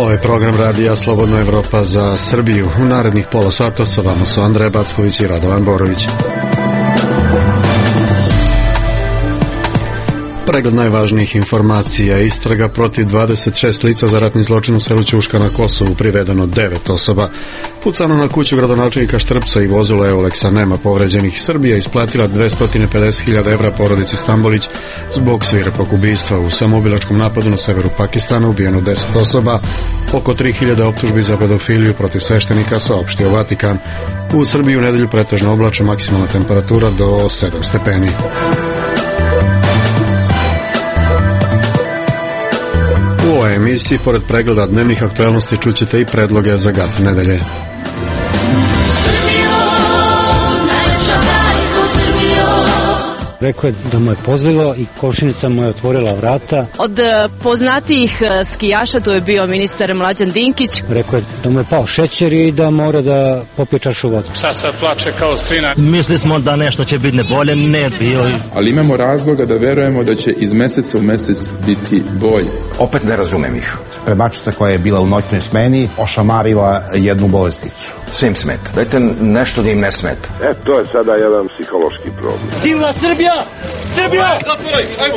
Ovo je program radija Slobodna Evropa za Srbiju. U narednih pola sata sa vama su Andreja Backović i Radovan Borović. Pregled najvažnijih informacija. Istraga protiv 26 lica za ratni zločin u selu Ćuška na Kosovu, privedeno 9 osoba. Pucano na kuću gradonačelnika Štrpca i vozilo Euleksa, nema povređenih. Srbija isplatila 250.000 evra porodici Stambolić zbog svirepog ubistva. U samoubilačkom napadu na severu Pakistana ubijeno 10 osoba. Oko 3000 optužbi za pedofiliju protiv sveštenika, saopštio Vatikan. U Srbiji u nedelju pretežno oblačno, maksimalna temperatura do 7 stepeni. U ovoj emisiji, pored pregleda dnevnih aktualnosti, čućete i predloge za GAT nedelje. Rekao je da mu je pozlilo i komšinica mu je otvorila vrata. Od poznatijih skijaša tu je bio ministar Mlađan Dinkić. Rekao je da mu je pao šećer i da mora da popije čašu vodu. Sad plače kao strina. Mislili smo da nešto će biti bolje, ne bio. Ali imamo razloga da verujemo da će iz meseca u mesec biti bolje. Opet ne razumem ih. Spremačica koja je bila u noćnoj smeni ošamarila jednu bolesnicu. Svim smeta. Dajte nešto da im ne smeta. To je sada jedan psihološki problem. Silna Srbija! Srbija! Zatvoraj, ajmo!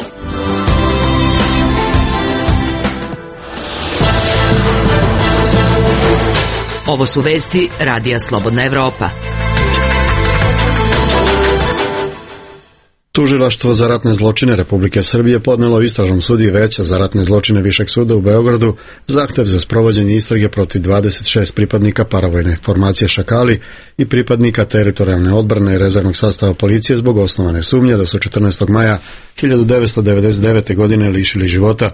Ovo su vesti radija Slobodna Evropa. Tužilaštvo za ratne zločine Republike Srbije podnelo istražnom sudiji Veća za ratne zločine Višeg suda u Beogradu zahtev za sprovođenje istrage protiv 26 pripadnika paravojne formacije Šakali i pripadnika teritorijalne odbrane i rezervnog sastava policije zbog osnovane sumnje da su 14. maja 1999. godine lišili života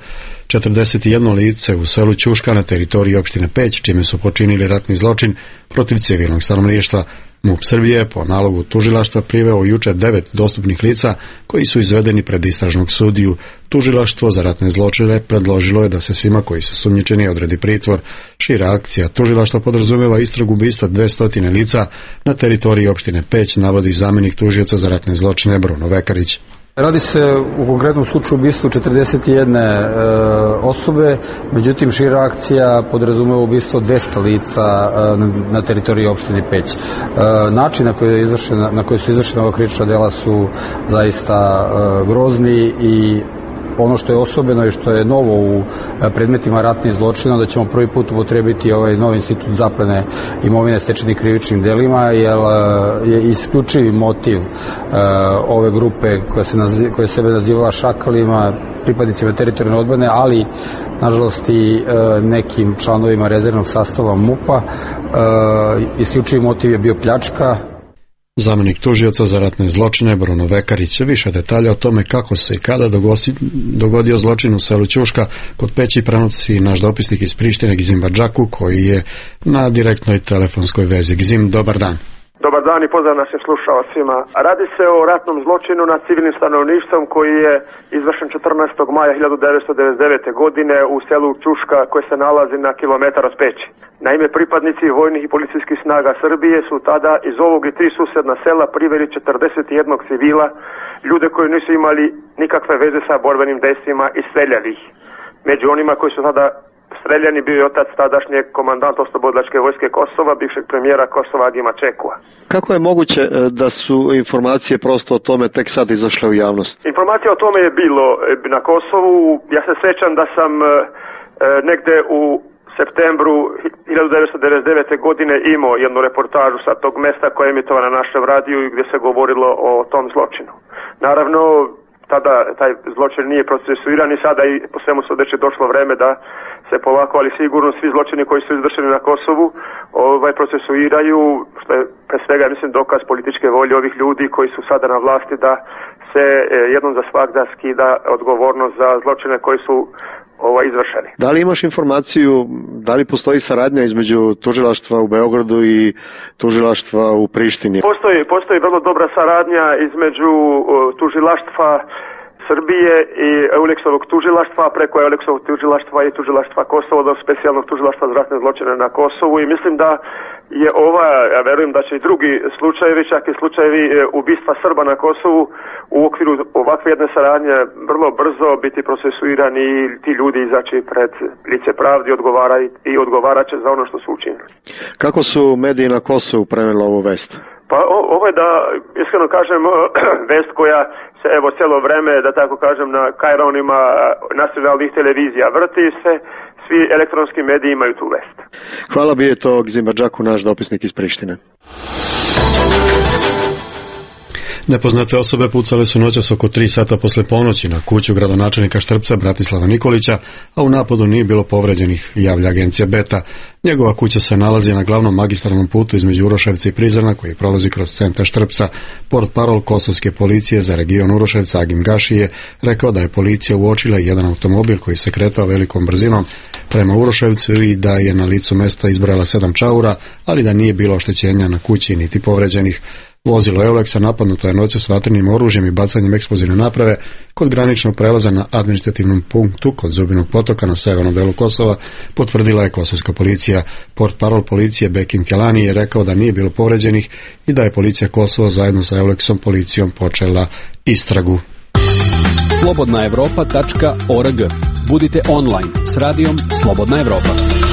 41 lice u selu Ćuška na teritoriji opštine Peć, čime su počinili ratni zločin protiv civilnog stanovništva. MUP Srbije po nalogu tužilaštva priveo juče 9 dostupnih lica koji su izvedeni pred istražnog sudiju. Tužilaštvo za ratne zločine predložilo je da se svima koji su sumnjičeni odredi pritvor. Šira akcija tužilaštva podrazumeva istragu ubistva 200 lica na teritoriji opštine Peć, navodi zamjenik tužioca za ratne zločine Bruno Vekarić. Radi se u konkretnom slučaju ubistvo 41 osobe, međutim šira akcija podrazumeva ubistvo 200 lica na teritoriji opštine Peć. Način na koji su izvršena ova krivična dela su zaista grozni i ono što je osobeno i što je novo u predmetima ratnih zločina, da ćemo prvi put upotrebiti ovaj novi institut zaplene imovine stečenih krivičnim delima, jer je isključivi motiv ove grupe koja sebe nazivala Šakalima, pripadnicima teritorijalne odbrane, ali nažalost i nekim članovima rezervnog sastava MUP-a. Isključivi motiv je bio pljačka. Zamjenik tužioca za ratne zločine Bruno Vekarić. Više detalja o tome kako se i kada dogodio zločin u selu Ćuška kod Peći prenosi naš dopisnik iz Prištine Gzim Badžaku, koji je na direktnoj telefonskoj vezi. Gzim, dobar dan. Dobar dan i pozdrav našim slušalcima. Radi se o ratnom zločinu nad civilnim stanovništvom koji je izvršen 14. maja 1999. godine u selu Ćuška koje se nalazi na kilometar od Peći. Naime, pripadnici vojnih i policijskih snaga Srbije su tada iz ovog i 3 susedna sela priveli 41 civila, ljude koji nisu imali nikakve veze sa borbenim dejstvima i streljali ih. Među onima koji su tada streljani bio je otac tadašnjeg komandanta Oslobodilačke vojske Kosova, bivšeg premijera Kosova Agima Čekua. Kako je moguće da su informacije prosto o tome tek sad izašle u javnost? Informacija o tome je bilo na Kosovu. Ja se sjećam da sam negde u septembru 1999. godine imao jednu reportažu sa tog mesta koja je emitovana na našem radiju i gdje se govorilo o tom zločinu. Naravno, tada taj zločin nije procesuiran i sada i po svemu sudeći došlo vreme da se polako, ali sigurno svi zločini koji su izvršeni na Kosovu procesuiraju, što je pre svega, mislim, dokaz političke volje ovih ljudi koji su sada na vlasti da se jednom za svagda skida odgovornost za zločine koji su izvršeni. Da li imaš informaciju, da li postoji saradnja između tužilaštva u Beogradu i tužilaštva u Prištini? Postoji vrlo dobra saradnja između tužilaštva Srbije i Euleksovog tužilaštva, preko Euleksovog tužilaštva i tužilaštva Kosovo do specijalnog tužilaštva za ratne zločine na Kosovu i mislim da je ja verujem da će i drugi slučajevi, čak i slučajevi ubistva Srba na Kosovu u okviru ovakve jedne saradnje vrlo brzo biti procesuirani i ti ljudi izaći pred lice pravde i odgovarat će za ono što su učinili. Kako su mediji na Kosovu preneli ovu vest? Pa ovo je, da iskreno kažem, vest koja se evo cijelo vreme, da tako kažem, na kajronima nacionalnih televizija vrti se, svi elektronski mediji imaju tu vest. Hvala bi je to Gzimbadžaku, naš dopisnik iz Prištine. Nepoznate osobe pucale su noćas oko 3 sata posle ponoći na kuću gradonačelnika Štrpca Bratislava Nikolića, a u napadu nije bilo povređenih, javlja agencija Beta. Njegova kuća se nalazi na glavnom magistralnom putu između Uroševca i Prizrena koji prolazi kroz centar Štrpca. Portparol kosovske policije za region Uroševca Agim Gaši je rekao da je policija uočila jedan automobil koji se kretao velikom brzinom prema Uroševcu i da je na licu mesta izbrojala 7 čaura, ali da nije bilo oštećenja na kući niti povređenih. Vozilo Euleksa napadnuto je noćas vatrenim oružjem i bacanjem eksplozivne naprave kod graničnog prelaza na administrativnom punktu kod Zubinog potoka na severnom delu Kosova, potvrdila je kosovska policija. Portparol policije Bekim Kelani je rekao da nije bilo povređenih i da je policija Kosova zajedno sa Euleksom policijom počela istragu. Slobodnaevropa.org. Budite online s radijom Slobodna Evropa.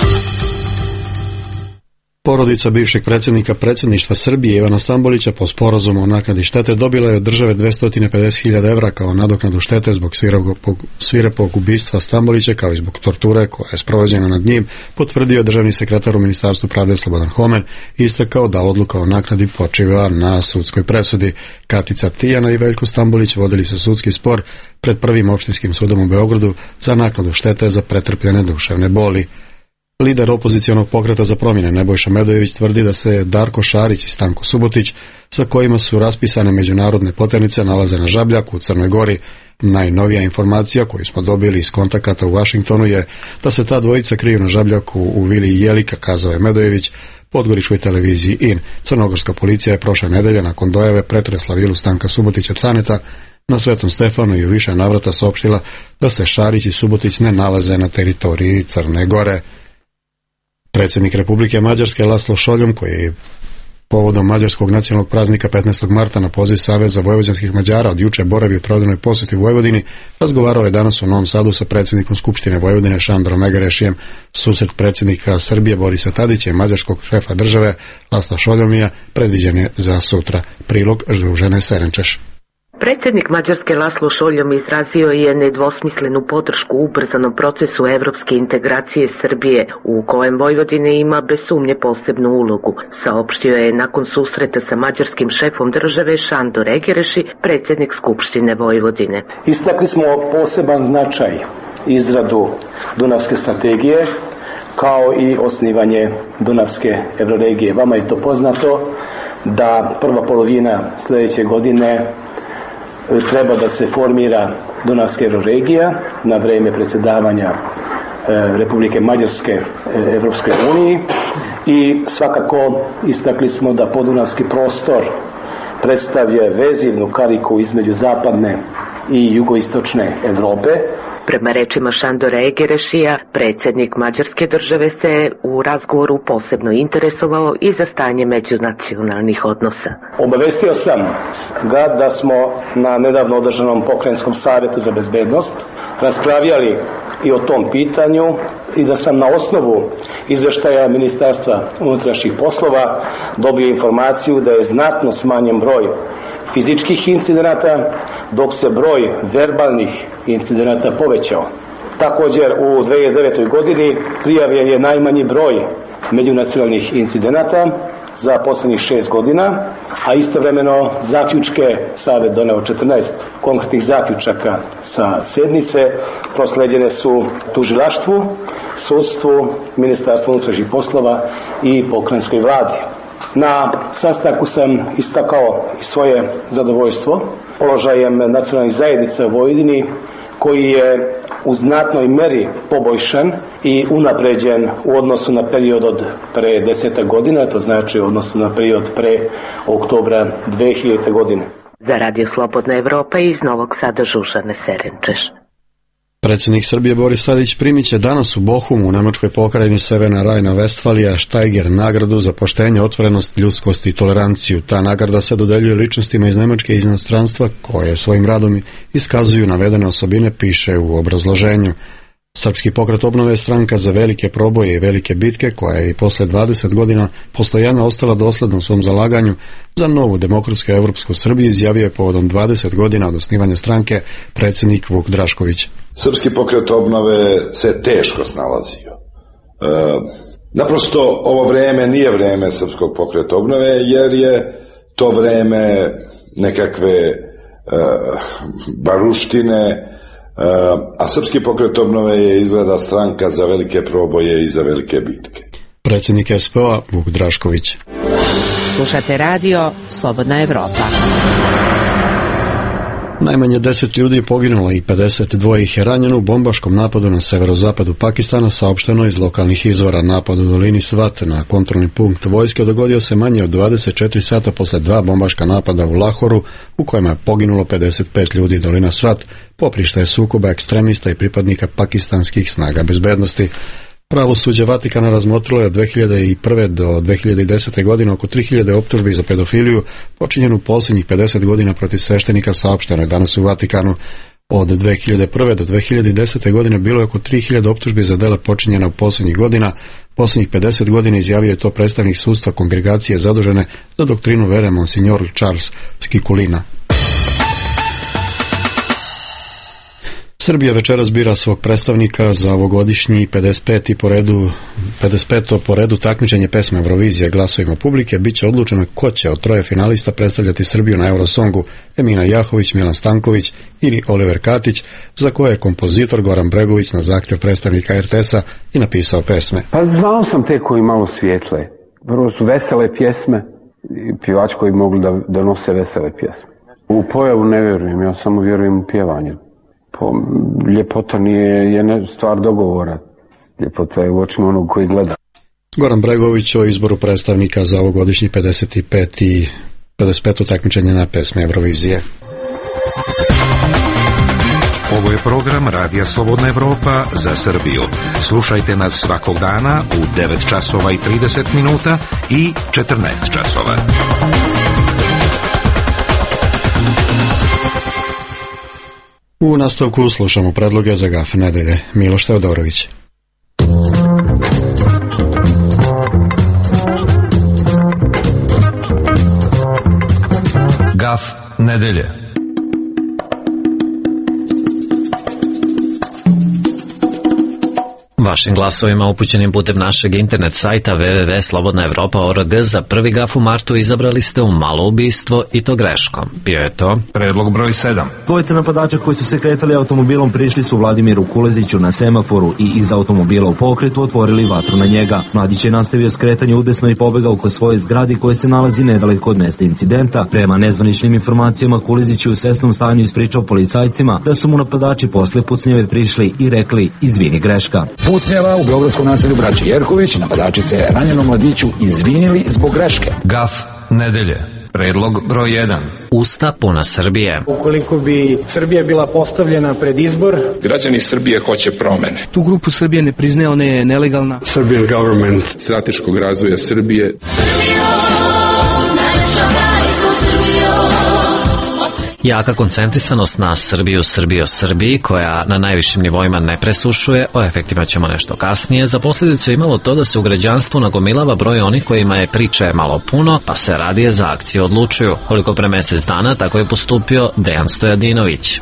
Porodica bivšeg predsjedništva Srbije Ivana Stambolića po sporazumu o naknadi štete dobila je od države 250.000 evra kao nadoknadu štete zbog svirepog ubistva Stambolića kao i zbog torture koja je sprovođena nad njim, potvrdio državni sekretar u Ministarstvu pravde Slobodan Homen i istakao da odluka o naknadi počiva na sudskoj presudi. Katica Tijana i Veljko Stambolić vodili su sudski spor pred Prvim opštinskim sudom u Beogradu za naknadu štete za pretrpljene duševne boli. Lider opozicionog pokreta za promjene Nebojša Medojević tvrdi da se Darko Šarić i Stanko Subotić, sa kojima su raspisane međunarodne poternice, nalaze na Žabljaku u Crnoj Gori. Najnovija informacija koju smo dobili iz kontakata u Vašingtonu je da se ta dvojica kriju na Žabljaku u vili Jelika, kazao je Medojević podgoričkoj televiziji IN. Crnogorska policija je prošle nedelje nakon dojave pretresla vilu Stanka Subotića Caneta na Svetom Stefanu i u više navrata saopštila da se Šarić i Subotić ne nalaze na teritoriji Crne Gore. Predsjednik Republike Mađarske Laslo Šoljom, koji je povodom mađarskog nacionalnog praznika 15. marta na poziv Saveza vojvođanskih Mađara od juče boravi u trodnevnoj posjeti u Vojvodini, razgovarao je danas u Novom Sadu sa predsjednikom Skupštine Vojvodine Šandorom Megarešijem. Susret predsjednika Srbije Borisa Tadića i mađarskog šefa države Lasla Šoljomija predviđen je za sutra. Prilog Žene Serenčeš. Predsjednik Mađarske Laslo Šoljom izrazio je nedvosmislenu podršku ubrzanom procesu evropske integracije Srbije, u kojem Vojvodina ima bez sumnje posebnu ulogu, saopštio je nakon susreta sa mađarskim šefom države Šandor Egereši, predsjednik Skupštine Vojvodine. Istakli smo poseban značaj izradu Dunavske strategije, kao i osnivanje Dunavske euroregije. Vama je to poznato da prva polovina sljedeće godine treba da se formira Dunavska euroregija na vrijeme predsjedavanja Republike Mađarske Evropskoj uniji i svakako istakli smo da podunavski prostor predstavlja vezivnu kariku između zapadne i jugoistočne Europe. Prema rečima Šandora Egerešija, predsjednik Mađarske države se u razgovoru posebno interesovao i za stanje međunacionalnih odnosa. Obavestio sam ga da smo na nedavno održanom pokrajinskom savjetu za bezbednost raspravljali i o tom pitanju i da sam na osnovu izveštaja Ministarstva unutrašnjih poslova dobio informaciju da je znatno smanjen broj fizičkih incidenata, dok se broj verbalnih incidenata povećao. Također u 2009. godini prijavljen je najmanji broj međunacionalnih incidenata za posljednjih 6 godina, a istovremeno zaključke Savet doneo 14 konkretnih zaključaka sa sjednice, prosleđene su tužilaštvu, sudstvu, Ministarstvu unutrašnjih poslova i pokrajinskoj vladi. Na sastanku sam istakao i svoje zadovoljstvo položajem nacionalnih zajednica u Vojvodini, koji je u znatnoj meri poboljšan i unapređen u odnosu na period od pre 10 godina, to znači u odnosu na period pre oktobra 2000. godine. Za Radio Slobodna Evropa iz Novog Sada Žužane Serenčeš. Predsjednik Srbije Boris Tadić primit će danas u Bohumu u nemačkoj pokrajini Severna Rajna-Vestfalija Steiger nagradu za poštenje, otvorenost, ljudskost i toleranciju. Ta nagrada se dodeljuje ličnostima iz Nemačke i inostranstva koje svojim radom iskazuju navedene osobine, piše u obrazloženju. Srpski pokret obnove je stranka za velike proboje i velike bitke koja je i posle 20 godina postojanja ostala dosledna u svom zalaganju za novu demokratsku evropsku Srbiju, izjavio je povodom 20 godina od osnivanja stranke predsjednik Vuk Drašković. Srpski pokret obnove se teško snalazio. Naprosto ovo vreme nije vreme Srpskog pokreta obnove, jer je to vreme nekakve baruštine, a Srpski pokret obnove je izgleda stranka za velike proboje i za velike bitke. Predsjednik SPO-a Vuk Drašković. Slušate radio Slobodna Evropa. Najmanje 10 ljudi je poginulo i 52 ih je ranjeno u bombaškom napadu na severozapadu Pakistana, saopšteno iz lokalnih izvora. Napad u dolini Svat na kontrolni punkt vojske dogodio se manje od 24 sata posle 2 bombaška napada u Lahoru, u kojima je poginulo 55 ljudi. Dolina Svat poprište je sukoba ekstremista i pripadnika pakistanskih snaga bezbednosti. Pravosuđe Vatikana razmotrilo je od 2001. do 2010. godine oko 3000 optužbi za pedofiliju počinjenu u posljednjih 50 godina protiv sveštenika, saopšteno je danas u Vatikanu. Od 2001. do 2010. godine bilo je oko 3000 optužbi za dela počinjena u posljednjih godina. Posljednjih 50 godina izjavio je to predstavnik sudstva kongregacije zadužene za doktrinu vere Monsignor Charles Skikulina. Srbija večeras bira svog predstavnika za ovogodišnji 55. po redu takmičenje pesme Eurovizije. Glasovima publike biće odlučeno ko će od 3 finalista predstavljati Srbiju na Eurosongu: Emina Jahović, Milan Stanković ili Oliver Katić, za koje je kompozitor Goran Bregović na zahtjev predstavnika RTS-a i napisao pesme. Pa znao sam te koji malo svijetle. Vrlo su vesele pjesme i pjevači koji mogli da nose vesele pjesme. U pojavu ne vjerujem, ja samo vjerujem u pjevanje. Ljepota nije stvar dogovora. Ljepota je u očima onog koji gleda. Goran Bregović o izboru predstavnika za ovogodišnji 55. takmičenje na pesme Eurovizije. Ovo je program Radija Slobodna Evropa za Srbiju. Slušajte nas svakog dana u 9 časova i 30 minuta i 14 časova. U nastavku slušamo predloge za GAF nedelje. Miloš Teodorović. GAF nedelje. Vašim glasovima upućenim putem našeg internet sajta www.slobodnaevropa.org za prvi GAF u martu izabrali ste u malo ubistvo i to greškom. Bio je to predlog broj 7. Dvojica napadača koji su se kretali automobilom prišli su Vladimiru Kuleziću na semaforu i iz automobila u pokretu otvorili vatru na njega. Mladić je nastavio skretanje udesno i pobegao kod svoje zgradi koje se nalazi nedaleko od mesta incidenta. Prema nezvaničnim informacijama, Kulezić je u svesnom stanju ispričao policajcima da su mu napadači posle pucnjeve prišli i rekli: izvini, greška. Pucnjeva u beogradskom naselju braće Jerković, napadači se ranjenom mladiću izvinili zbog greške. GAF nedelje. Predlog broj 1. Usta puna Srbije. Ukoliko bi Srbija bila postavljena pred izbor, građani Srbije hoće promene. Tu grupu Srbije ne priznaje, ona je nelegalna. Serbian government strateškog razvoja Srbije. Jaka koncentrisanost na Srbiji, koja na najvišim nivoima ne presušuje, o efektima ćemo nešto kasnije, za posljedicu imalo to da se u građanstvu nagomilava broj onih kojima je priče malo puno, pa se radije za akciju odlučuju. Koliko pre mjesec dana, tako je postupio Dejan Stojadinović.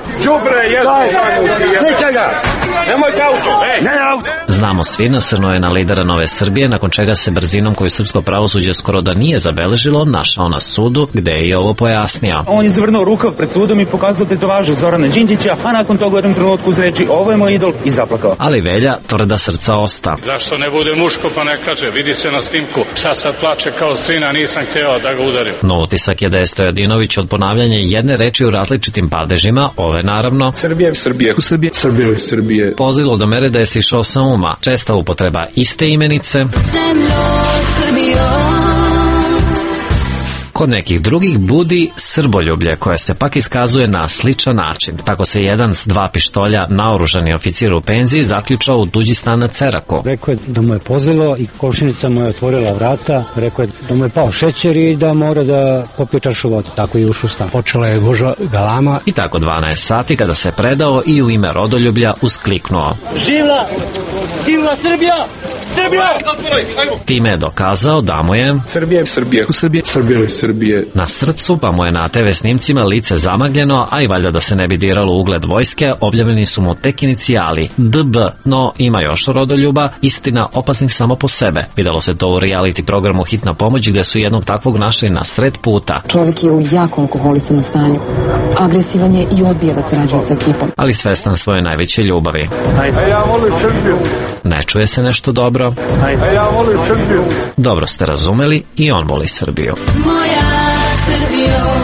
Znamo svi, nasrnuo je na lidera Nove Srbije, nakon čega se brzinom koju srpsko pravosuđe skoro da nije zabeležilo, našao na sudu, gde je i ovo pojasnio. On je zavrnuo rukav pred sudom i pokazao tetovažu Zorana Đinđića, a nakon toga u jednom trenutku uzreči: ovo je moj idol, i zaplakao. Ali Velja tvrda srca osta. Zašto ne bude muško pa ne kaže? Vidi se na snimku. Sad plače kao strina, nisam hteo da ga udarim. No utisak je da je Stojadinović od ponavljanja jedne reči u različitim padežima, ove naravno Srbije pozilo do mere da je sišao sa uma. Česta upotreba iste imenice. Kod nekih drugih budi srboljublje koje se pak iskazuje na sličan način. Tako se jedan s 2 pištolja naoružani oficir u penziji zaključao u tuđi stan na Ceraku. Rekao je da mu je pozlilo i komšinica mu je otvorila vrata. Rekao je da mu je pao šećer i da mora da popije čašu vode. Tako je ušao u stan. Počela je gužva galama. I tako 12 sati kada se predao i u ime rodoljublja uskliknuo: Živla! Živla Srbija! Srbija! Time je dokazao da mu je Srbije, Srbije, Srbije, Srbije, Srbije na srcu, pa mu je na TV snimcima lice zamagljeno, a i valjda da se ne bi diralo ugled vojske, objavljeni su mu tek inicijali DB, no ima još rodoljuba, istina opasnih samo po sebe. Videlo se to u reality programu Hitna pomoć, gde su jednog takvog našli na sred puta. Čovjek je u jako alkoholisanom stanju, agresivan je i odbija da sarađuje sa ekipom. Ali svestan svoje najveće ljubavi. Ja volim Srbiju. Ne čuje se nešto dobro? Ja volim Srbiju. Dobro ste razumeli, i on voli Srbiju. Moja Srbijo.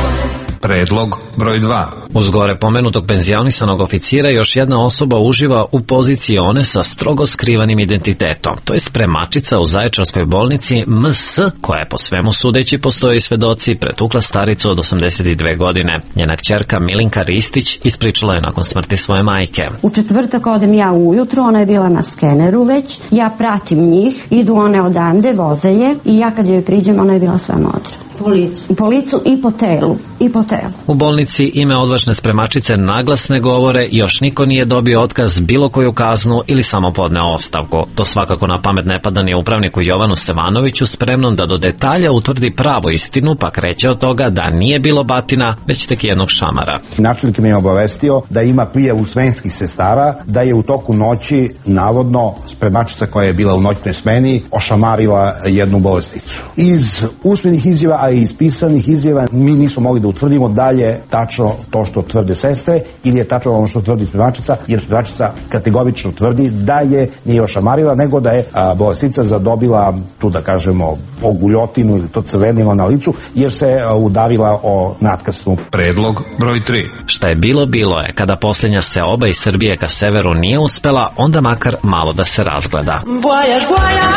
Predlog broj 2. Uz gore pomenutog penzionisanog oficira još jedna osoba uživa u poziciji one sa strogo skrivanim identitetom. To je spremačica u Zaječarskoj bolnici MS, koja je po svemu sudeći, postoje i svedoci, pretukla staricu od 82 godine. Njena kćerka Milinka Ristić ispričala je nakon smrti svoje majke. U četvrtak odem ja ujutro, ona je bila na skeneru već, ja pratim njih, idu one odande, voze je i ja kad joj priđem, ona je bila sve modra. Po licu i po telu. U bolnici ime odvažne spremačice naglasne govore, još niko nije dobio otkaz, bilo koju kaznu ili samo podneo ostavku. To svakako na pamet ne pada ni upravniku Jovanu Stevanoviću, spremnom da do detalja utvrdi pravu istinu, pa kreće od toga da nije bilo batina, već tek jednog šamara. Načelnik me je obavestio da ima prijavu smenskih sestara, da je u toku noći navodno spremačica koja je bila u noćnoj smeni ošamarila jednu bolesnicu. Iz usmenih izjava, a i iz pisanih izjava mi nismo mogli da utvrdimo da li je tačno to što tvrde sestre ili je tačno ono što tvrdi spremačica, jer spremačica kategorično tvrdi da je nije ošamarila, nego da je bolesnica zadobila tu, da kažemo, oguljotinu ili to crvenilo na licu, jer se udarila o natkasnu. Predlog broj 3. Šta je bilo, bilo je. Kada posljednja seoba iz Srbije ka severu nije uspela, onda makar malo da se razgleda. Voyage,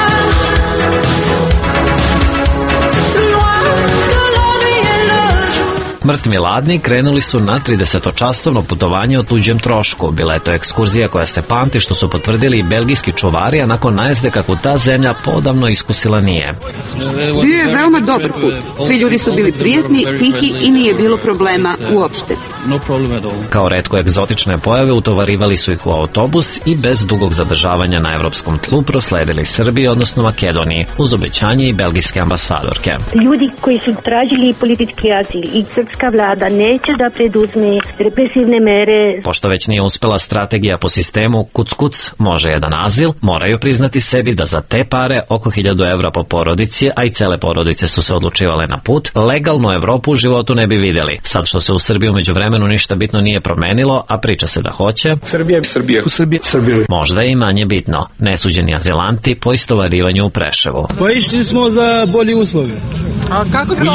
Mrtvi ladni krenuli su na 30-časovno putovanje o tuđem trošku. Bila je to ekskurzija koja se pamti, što su potvrdili i belgijski čuvari, a nakon najezde kakvu ta zemlja podavno iskusila nije. Bio je veoma dobar put. Svi ljudi su bili prijatni, tihi i nije bilo problema uopšte. Kao retko egzotične pojave utovarivali su ih u autobus i bez dugog zadržavanja na evropskom tlu prosledili Srbiji, odnosno Makedoniji, uz obećanje i belgijske ambasadorke. Ljudi koji su tražili politički azil i srpska vlada neće da preduzme represivne mere. Pošto već nije uspela strategija po sistemu kuc-kuc može jedan azil, moraju priznati sebi da za te pare, oko 1000 evra po porodici, a i cele porodice su se odlučivale na put, legalnu Evropu u životu ne bi vidjeli. Sad što se u Srbiji umeđu vremenu ništa bitno nije promenilo, a priča se da hoće, Srbija. Možda je i manje bitno. Nesuđeni azilanti po istovarivanju u Preševu. Pa išli smo za bolji uslovi. A kako se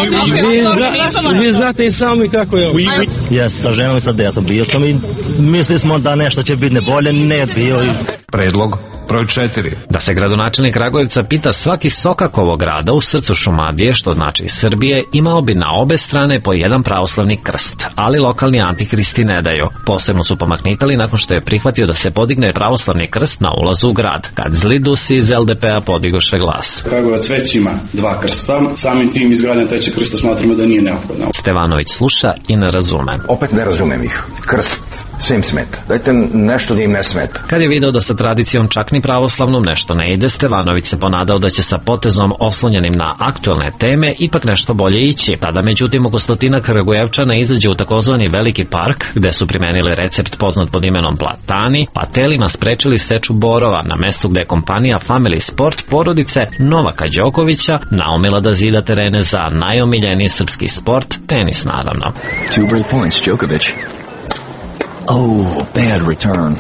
Vi znate i sami kako je ovo. Ja sa ženom i sa djecom bio sam i mislili smo da nešto će biti nebolje, ne bio. Predlog broj 4. Da se gradonačelnik Kragujevca pita svaki sokak ovog grada u srcu Šumadije, što znači Srbije, imao bi na obe strane po jedan pravoslavni krst, ali lokalni antihristi ne daju. Posebno su pomahnitali nakon što je prihvatio da se podigne pravoslavni krst na ulazu u grad, kad zli dusi iz LDP-a podigoše glas. Kragujevac već ima 2 krsta, samim tim izgradnja 3. krsta smatramo da nije neophodno. Stevanović sluša i ne razume. Opet ne razumem ih. Krst svim smeta. Dajte nešto da im ne smeta. Kad je video da sa tradicijom čak ni pravoslavnom nešto ne ide, Stevanović se ponadao da će sa potezom oslonjenim na aktuelne teme ipak nešto bolje ići. Tada međutim oko 100 Kragujevčana izađe u takozvani Veliki park, gde su primenili recept poznat pod imenom platani, pa telima sprečili seču borova na mestu gde je kompanija Family Sport porodice Novaka Đokovića naumila da zida terene za najomiljeniji srpski sport, tenis naravno. 2 break points, Djokovic. Oh, bad return.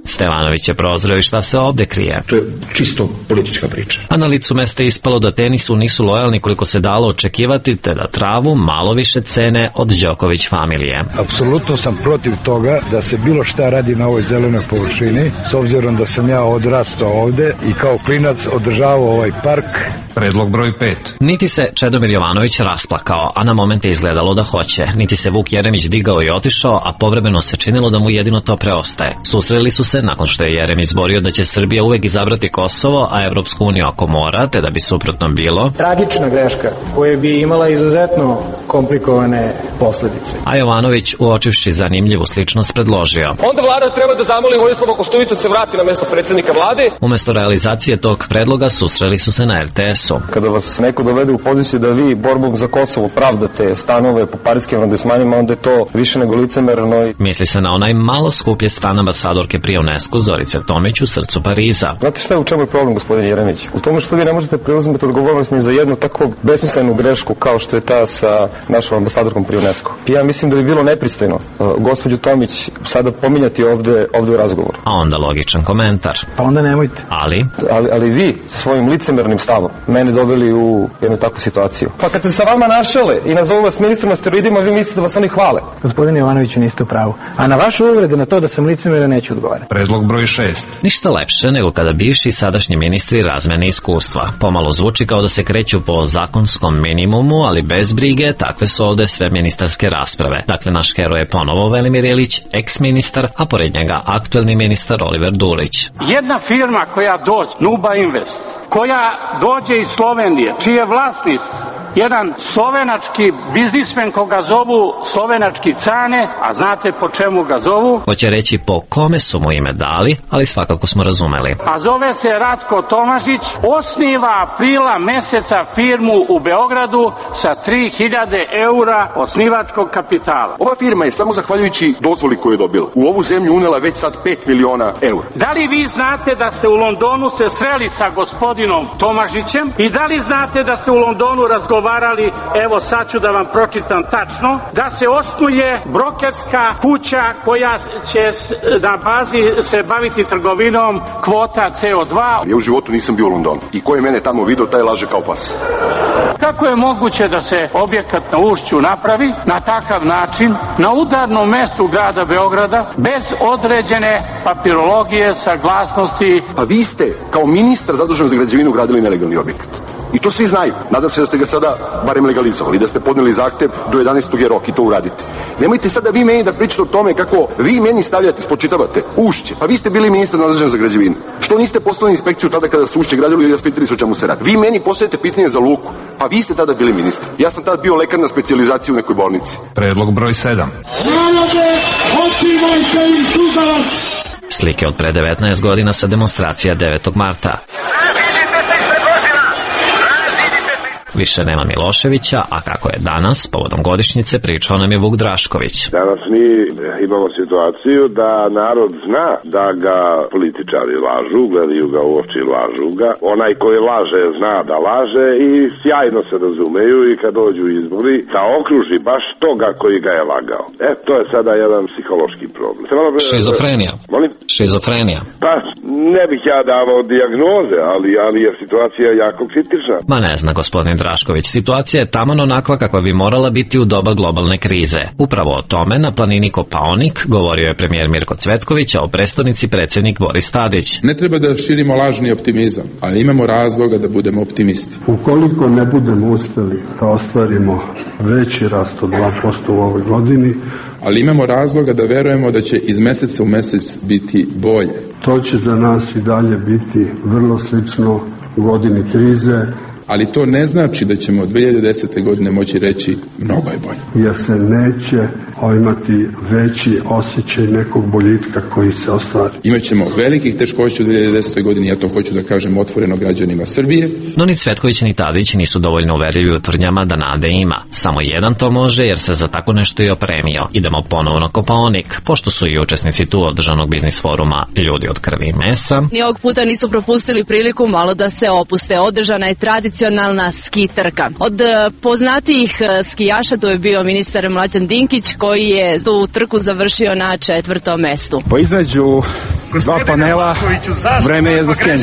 Stevanović je prozreo i šta se ovde krije. To je čisto politička priča. A na licu mesta je ispalo da tenisu nisu lojalni koliko se dalo očekivati, te da travu malo više cene od Đoković familije. Apsolutno sam protiv toga da se bilo šta radi na ovoj zelenoj površini, s obzirom da sam ja odrastao ovde i kao klinac održavao ovaj park. Predlog broj 5. Niti se Čedomir Jovanović rasplakao, a na moment je izgledalo da hoće. Niti se Vuk Jeremić digao i otišao, a povremeno se činilo da mu jedino to preostaje. Susreli su se nakon što je Jeremić zborio da će Srbija uvek izabrati Kosovo, a Evropsku uniju ako mora, te da bi suprotno bilo tragična greška koja bi imala izuzetno komplikovane posledice. A Jovanović, uočivši zanimljivu sličnost, predložio: onda vlada treba da zamoli Vojislava Koštunicu se vrati na mesto predsjednika vlade. Umesto realizacije tog predloga susreli su se na RTS-u. Kada vas neko dovede u poziciju da vi borbom za Kosovo pravdate stanove po parijskim arondismanima, onda je to više nego licemerno. Misli se na onaj malo skuplji stan ambasadorke pri UNESCO Zorice Tomić u srcu Pariza. Znate šta je u čemu je problem, gospodin Jeremić? U tome što vi ne možete preuzimati odgovornost ni za jednu tako besmislenu grešku kao što je ta sa našom ambasadorkom pri UNESCO. Ja mislim da bi bilo nepristojno gospođu Tomić sada pominjati ovde u razgovoru. A onda logičan komentar. Pa onda nemojte. Ali vi svojim licemernim stavom mene doveli u jednu takvu situaciju. Pa kad se sa vama našale i nazovu vas ministrom na steroidima, vi mislite da vas oni hvale. Gospodine Jovanoviću, niste u pravu. A na vašu uvrede na to da sam licemeran neću odgovarati. Predlog broj 6. Ništa lepše nego kada bivši i sadašnji ministri razmene iskustva. Pomalo zvuči kao da se kreću po zakonskom minimumu, ali bez brige, takve su ovde sve ministarske rasprave. Dakle, naš heroj je ponovo Velimir Ilić, ex-ministar, a pored njega aktuelni ministar Oliver Dulić. Jedna firma koja dođe, Nuba Invest, koja dođe iz Slovenije, čiji je vlasnik jedan slovenački biznismen koga zovu slovenački Cane, a znate po čemu ga zovu? Hoće reći po kome su mu ime dali, ali svakako smo razumeli. A zove se Ratko Tomažić, osniva aprila meseca firmu u Beogradu sa 3000 eura osnivačkog kapitala. Ova firma je samo zahvaljujući dozvoli koju je dobila u ovu zemlju unela već sad 5 miliona eura. Da li vi znate da ste u Londonu se sreli sa gospodinom Tomažićem i da li znate da ste u Londonu razgovarali, evo sad ću da vam pročitam tačno, da se osnuje brokerska kuća koja će na bazi se baviti trgovinom kvota CO2. Ja u životu nisam bio u Londonu i ko je mene tamo video, taj laže kao pas. Kako je moguće da se objekat na Ušću napravi na takav način, na udarnom mestu grada Beograda, bez određene papirologije, saglasnosti? Pa vi ste kao ministar zadužen za građevinu gradili nelegalni objekat. I to svi znaju. Nadam se da ste ga sada barem legalizovali, da ste podneli zahtev do 11. je rok i to uradite. Nemojte sada vi meni da pričate o tome kako vi meni stavljate, spočitavate Ušće. Pa vi ste bili ministar nadležan za građevinu. Što niste poslali inspekciju tada kada su Ušće gradili i raspitali se o čemu se radi? Vi meni postavljate pitanje za luku. Pa vi ste tada bili ministar. Ja sam tada bio lekar na specijalizaciji u nekoj bolnici. Predlog broj 7. Slike od pre 19 godina sa demonstracija 9. marta. Više nema Miloševića, a kako je danas, povodom godišnjice, pričao nam je Vuk Drašković. Danas mi imamo situaciju da narod zna da ga političari lažu, gledaju ga u oči, lažu ga. Onaj koji laže zna da laže i sjajno se razumeju i kad dođu izbori da okruži baš toga koji ga je lagao. To je sada jedan psihološki problem. Šizofrenija. Molim? Šizofrenija. Pa, ne bih ja davao dijagnoze, ali je situacija jako kritična. Ma ne zna gospodin Drašković, situacija je taman onakva kakva bi morala biti u doba globalne krize. Upravo o tome na planini Kopaonik govorio je premijer Mirko Cvetković, a o prestonici predsjednik Boris Tadić. Ne treba da širimo lažni optimizam, ali imamo razloga da budemo optimisti. Ukoliko ne budemo uspjeli da ostvarimo veći rast od 2% u ovoj godini, ali imamo razloga da verujemo da će iz meseca u mesec biti bolje. To će za nas i dalje biti vrlo slično godini krize. Ali to ne znači da ćemo od 2010. godine moći reći mnogo je bolje. Jer se neće imati veći osjećaj nekog boljitka koji se ostvari. Imaćemo velikih teškoća u 2010. godini, ja to hoću da kažem otvoreno građanima Srbije. No ni Cvetković ni Tadić nisu dovoljno uverljivi u tvrdnjama da nade ima. Samo jedan to može jer se za tako nešto i opremio. Idemo ponovo na Kopaonik, pošto su i učesnici tu održanog biznis foruma ljudi od krvi i mesa. Ni ovog puta nisu propustili priliku malo da se opuste. Održana je tradicionalna ski trka. Od poznatijih skijaša tu je bio ministar Mlađan Dinkić koji je tu trku završio na 4. mestu. Po između 2 panela, vreme je za skenje.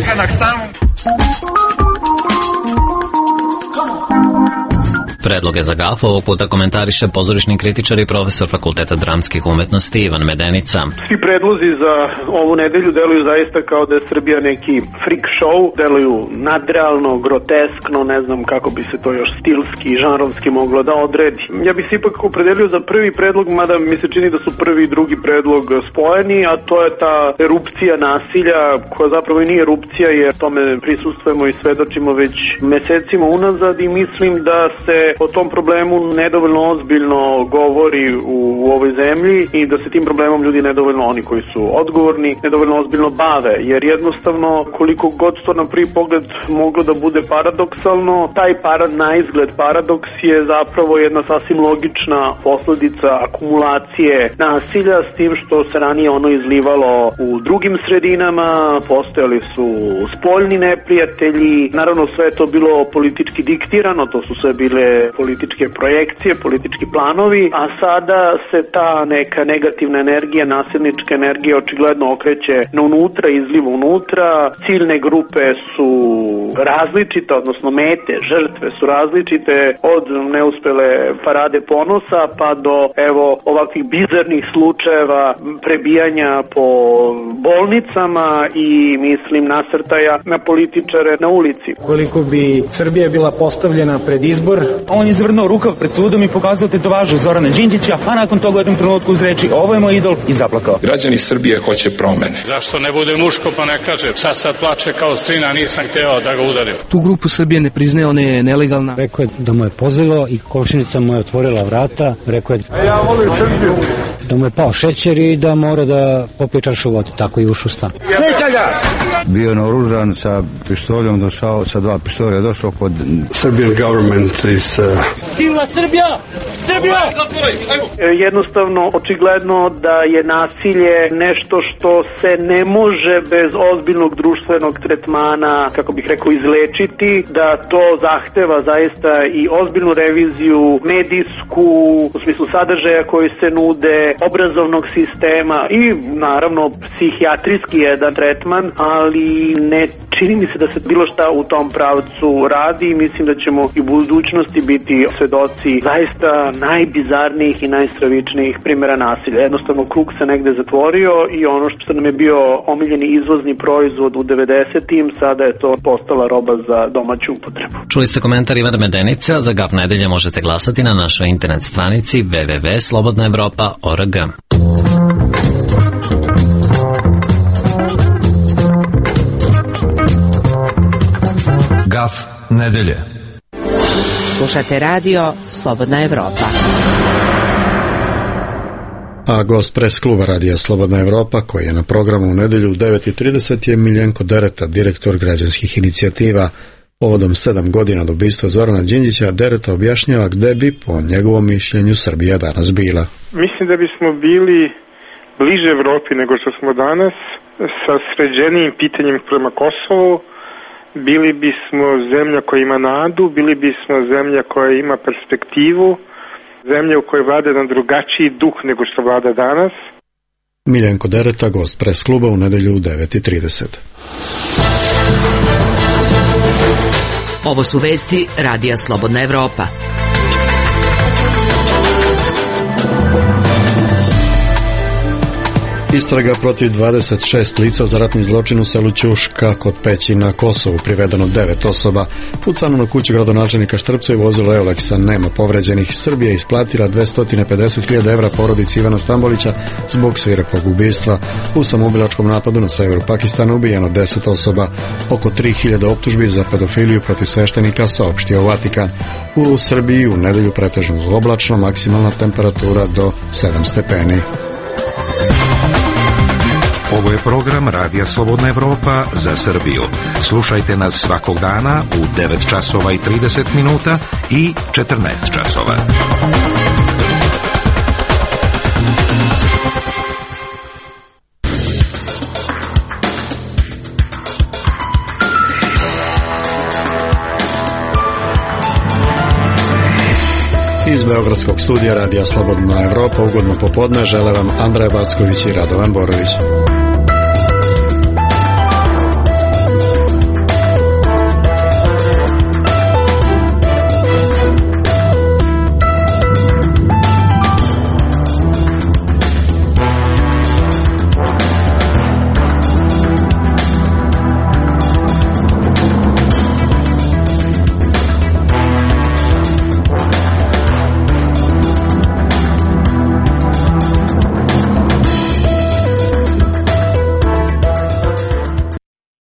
Predloge za GAF ovog puta komentariše pozorišni kritičar i profesor Fakulteta dramskih umetnosti Ivan Medenica. Svi predlozi za ovu nedelju deluju zaista kao da je Srbija neki freak show, deluju nadrealno, groteskno, ne znam kako bi se to još stilski i žanrovski moglo da odredi. Ja bih se ipak opredelio za prvi predlog, mada mi se čini da su prvi i drugi predlog spojeni, a to je ta erupcija nasilja, koja zapravo i nije erupcija, jer tome prisustvujemo i svedočimo već mesecima unazad i mislim da se o tom problemu nedovoljno ozbiljno govori u ovoj zemlji i da se tim problemom ljudi nedovoljno, oni koji su odgovorni, nedovoljno ozbiljno bave, jer jednostavno koliko god to na prvi pogled moglo da bude paradoksalno, taj na izgled paradoks je zapravo jedna sasvim logična posledica akumulacije nasilja, s tim što se ranije ono izlivalo u drugim sredinama, postojali su spoljni neprijatelji, naravno sve je to bilo politički diktirano, to su sve bile političke projekcije, politički planovi, a sada se ta neka negativna energija, nasilnička energija očigledno okreće na unutra, izliva unutra. Ciljne grupe su različite, odnosno mete, žrtve su različite, od neuspele parade ponosa pa do evo ovakvih bizarnih slučajeva prebijanja po bolnicama i mislim nasrtaja na političare na ulici. Koliko bi Srbija bila postavljena pred izbor, on je izvrnuo rukav pred sudom i pokazao tetovažu Zorana Đinđića, a nakon toga u jednom trenutku uzreči ovo je moj idol i zaplakao. Građani Srbije hoće promene. Zašto ne bude muško pa ne kaže sad plače kao strina, nisam hteo da ga udarim. Tu grupu Srbije ne priznaje, ona je nelegalna. Rekao je da mu je pozlilo i komšinica mu je otvorila vrata. Rekao je ja volim Srbiju. Da mu je pao šećer i da mora da popije čašu vode. Tako i ušao stan. Slika ga! Bio je naoružan sa pištoljom, došao sa 2 pištolja, došao kod Serbian government is Silna Srbija! Srbija! Jednostavno, očigledno da je nasilje nešto što se ne može bez ozbiljnog društvenog tretmana, kako bih rekao, izlečiti, da to zahteva zaista i ozbiljnu reviziju medijsku, u smislu sadržaja koji se nude, obrazovnog sistema i naravno psihijatrijski jedan tretman, ali ne čini mi se da se bilo šta u tom pravcu radi i mislim da ćemo i u budućnosti biti svedoci zaista najbizarnijih i najstravičnijih primjera nasilja. Jednostavno krug se negde zatvorio i ono što nam je bio omiljeni izvozni proizvod u 90-im, sada je to postala roba za domaću upotrebu. Čuli ste komentar Ivana Medenica, za GAF nedelje možete glasati na našoj internet stranici www.slobodnaevropa.org. GAF nedelje. Slušate radio Slobodna Evropa. A gost pres kluba radija Slobodna Evropa, koji je na programu u nedelju u 9:30, je Miljenko Dereta, direktor građanskih inicijativa. Povodom 7 godina od ubistva Zorana Đinđića, Dereta objašnjava gde bi, po njegovom mišljenju, Srbija danas bila. Mislim da bismo bili bliže Evropi nego što smo danas, sa sređenijim pitanjem prema Kosovu. Bili bismo zemlja koja ima nadu, bili bismo zemlja koja ima perspektivu, zemlja u kojoj vlada jedan drugačiji duh nego što vlada danas. Miljenko Dereta, gost pres kluba u nedelju u 9:30. Ovo su vesti radija Slobodna Evropa. Istraga protiv 26 lica za ratni zločin u selu Ćuška kod Peći na Kosovu, privedeno 9 osoba. Pucano na kuću gradonačelnika Štrpca i vozilo Euleksa, nema povređenih. Srbija je isplatila 250.000 evra porodici Ivana Stambolića zbog svirepog ubistva. U samoubilačkom napadu na severu Pakistana ubijeno 10 osoba. Oko 3000 optužbi za pedofiliju protiv sveštenika, saopštio Vatikan. U Srbiji u nedelju pretežno oblačno, maksimalna temperatura do 7 stepeni. Ovo je program Radija Slobodna Evropa za Srbiju. Slušajte nas svakog dana u 9 časova i 30 minuta i 14 časova. Iz beogradskog studija Radija Slobodna Evropa ugodno popodne žele vam Andrej Backović i Radovan Borović.